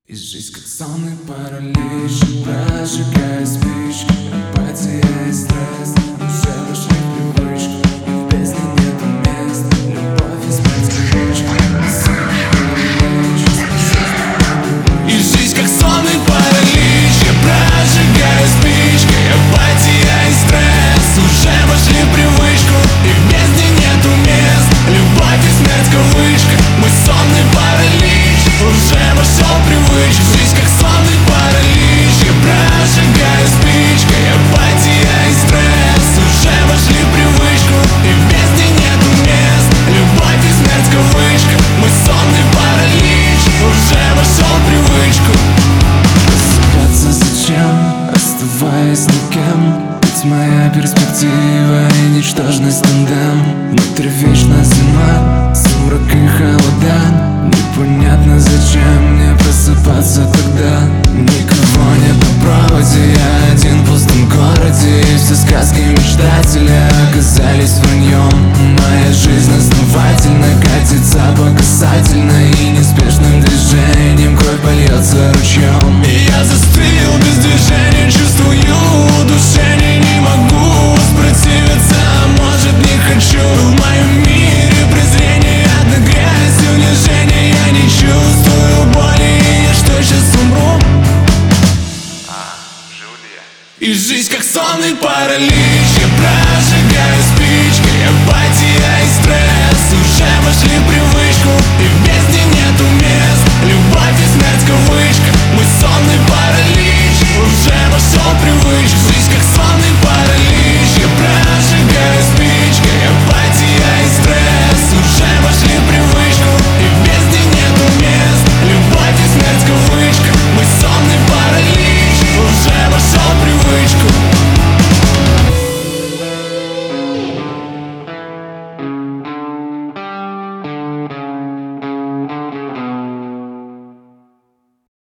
И жизнь как сонный паралич, прожигая спички, апатия и стресс уже вошли в привычку, и в бездне нету мест, любовь и смерть привычка. И жизнь как сонный паралич, я прожигаю спичкой, апатия и стресс уже вошли в привычку, и в бездне нету мест, любовь и смерть в кавычках. Мой сонный паралич уже вошел в привычку. Жизнь как сонный паралич, я прожигаю спичкой, апатия и стресс уже вошли в привычку, и в бездне нету мест, любовь и смерть в кавычках. Мой сонный паралич уже вошел в привычку. Просыпаться зачем, оставаясь никем? Ведь моя перспектива и ничтожность тандем. Внутри вечная зима, сумрак и холода. Непонятно зачем мне просыпаться тогда. Никого нет на проводе, я один в пустом городе, и все сказки мечтателя оказались враньем. Моя жизнь основательно катится по касательной, и неспешным движением кровь польется ручьем. И я застыл без движения, чувствую удушение, не могу воспротивиться, а может не хочу. В моем мире презрение, одна грязь и унижение. Я не чувствую боли, и я что, сейчас умру? Жил ли я? И жизнь как сонный паралич, я прожигаю спичкой, апатия и стресс уже вошли в привычку, и в бездне нету мест,